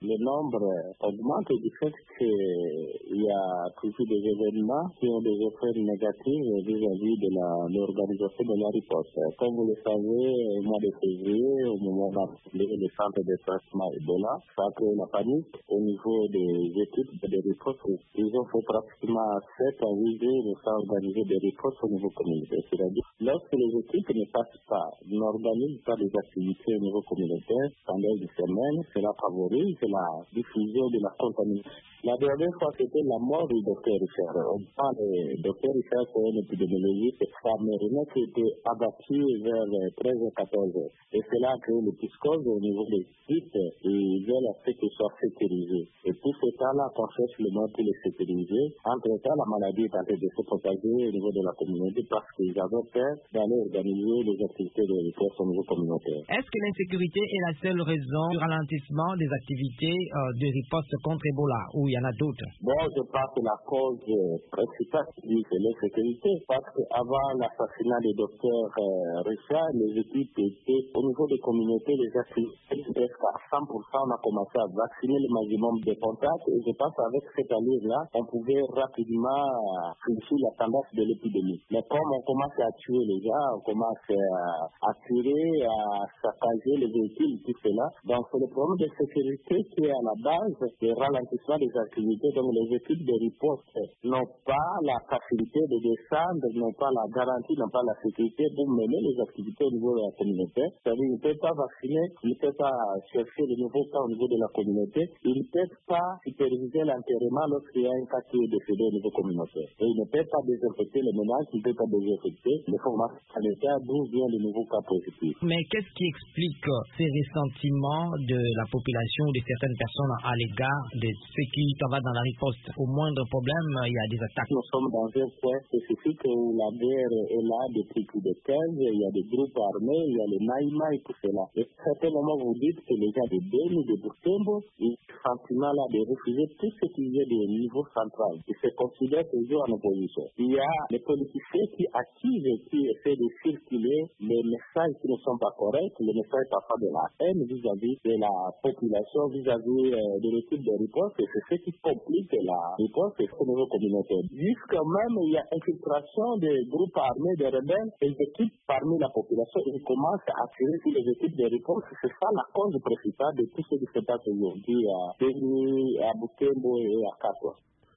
Le nombre augmente du fait qu'il y a toujours des événements qui ont des effets négatifs vis-à-vis de l'organisation de la riposte. Comme vous le savez, au mois de février, au moment où on a appelé le centre de traitement Ebola, ça a créé la panique au niveau des équipes de riposte. Ils ont fait pratiquement 7 à 8 jours sans organiser des ripostes au niveau communautaire. C'est-à-dire, lorsque les équipes ne passent pas, n'organisent pas des activités au niveau communautaire pendant une semaine, cela favorise la diffusion de la contamination. La dernière fois, c'était la mort du docteur Richard. On parle du docteur Richard, c'est un épidémiologiste américain qui était abattu vers 13 et 14 heures. Et cela a créé le psychose au niveau des sites et ils veulent à ce qu'ils soient sécurisés. Et tout ce temps-là, on cherche le mot pour les sécuriser. Entre-temps, la maladie est en train de se propager au niveau de la communauté parce qu'ils avaient peur d'aller organiser les activités de riposte au niveau communautaire. Est-ce que l'insécurité est la seule raison du ralentissement des activités de riposte contre Ebola ou il y en a d'autres? Bon, je pense que la cause principale, c'est l'insécurité. Parce qu'avant l'assassinat du docteur Richard, les équipes étaient au niveau des communautés, les activités presque à 100%, on a commencé à vacciner le maximum de contacts. Et je pense qu'avec cette allure-là, on pouvait rapidement fléchir la tendance de l'épidémie. Mais comme on commence à tuer les gens, on commence à tirer, à saccager les véhicules, tout cela. Donc c'est le problème de sécurité qui est à la base du ralentissement des activités. Donc les équipes de riposte n'ont pas la facilité de descendre, n'ont pas la garantie, n'ont pas la sécurité pour mener les activités au niveau de la communauté. C'est-à-dire qu'ils ne peuvent pas vacciner, ils ne peuvent pas chercher de nouveaux cas au niveau de la communauté, ils ne peuvent pas superviser l'enterrement lorsqu'il y a un cas qui est décédé au niveau communautaire. Et ils ne peuvent pas désinfecter les ménages, ils ne peuvent pas désinfecter les formations sanitaires d'où viennent les nouveaux cas positifs. Mais qu'est-ce qui explique ces ressentiments de la population ou de certaines personnes à l'égard de ceux qui s'en vont dans la riposte? Au moindre problème, il y a des attaques. Nous sommes dans un point spécifique où la guerre est là depuis plus de 15, il y a des groupes armés, il y a les Naïma et tout cela. Et à certains moments, vous dites que les gens de Beni, de Butembo, ils ont ce sentiment-là de refuser tout ce qui vient du niveau central. Ils se considèrent toujours en opposition. Il y a les politiciens qui activent et qui essaient de circuler les messages qui ne sont pas corrects, les messages parfois de la haine vis-à-vis de la population, vis-à-vis de l'équipe de riposte. Et c'est ce qui complique la riposte au niveau communautaire. Jusqu'à même, il y a infiltration des groupes armés, des rebelles, et des équipes parmi la population. Ils commencent à attirer sur les équipes de riposte. C'est ça la cause principale de tout ce qui se passe aujourd'hui à Beni, à Butembo et à Katwa.